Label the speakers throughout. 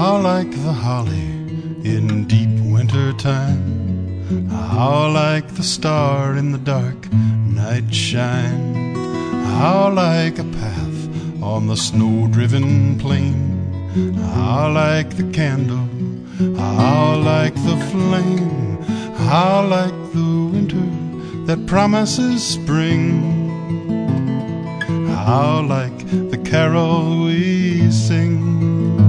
Speaker 1: How like the holly in deep winter time, how like the star in the dark night shine, how like a path on the snow-driven plain, how like the candle, how like the flame, how like the winter that promises spring, how like the carol we sing.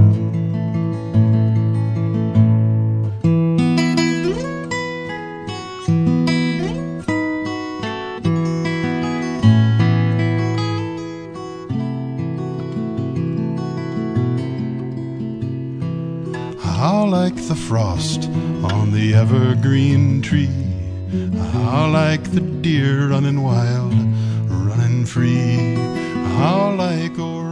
Speaker 1: How like the frost on the evergreen tree, how like the deer running wild, running free, how like